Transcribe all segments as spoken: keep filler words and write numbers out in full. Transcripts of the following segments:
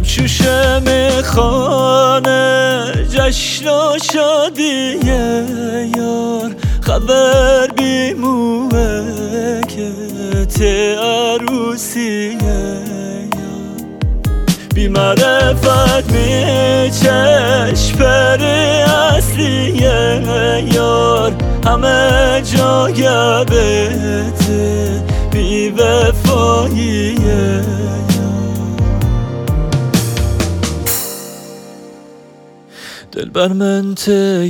شب شوشه میخانه جشن و شادی یار خبر بیموه که ته عروسی بی معرفت می چشم پر اصلی یار همه جا گبته بی وفایی دل بر من ته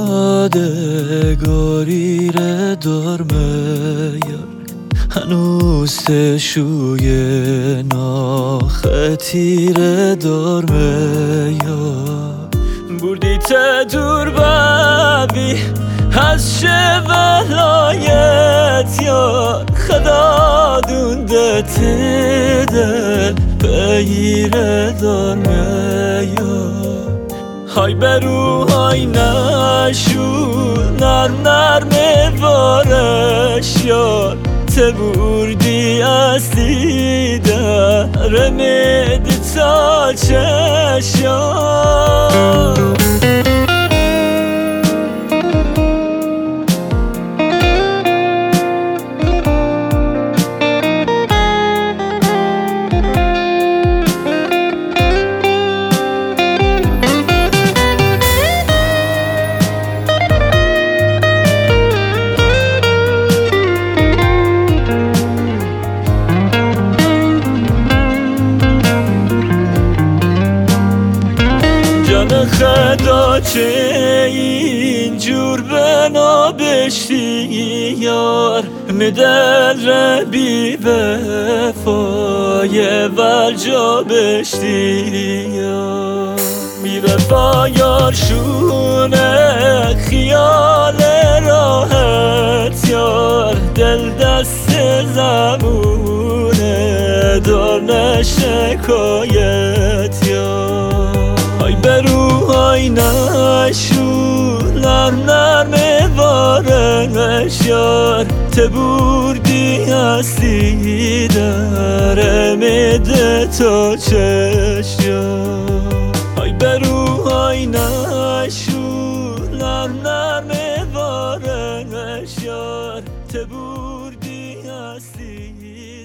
یادگاری ره دارمه یار هنوز ته شوی ناخطی ره دارمه یار بردی ته دور ببی از شه ولایت یار خدا دونده ته دل بگیره دارمه یار های برو های نشو نرم نرم وارش یار ته بردی اصلی در میدی تا چش یار خدا چه اینجور بنا بشتی یار مدل ره بی وفای ولجا بشتی یار بی وفا یار شونه خیال راحت یار دل دست زبونه دار نشکایت یار های برو های نشو نرم نرم وارش یار ته بردی اصلی در میده تا چش یار های برو های نشو نرم نرم وارش یار ته بردی اصلی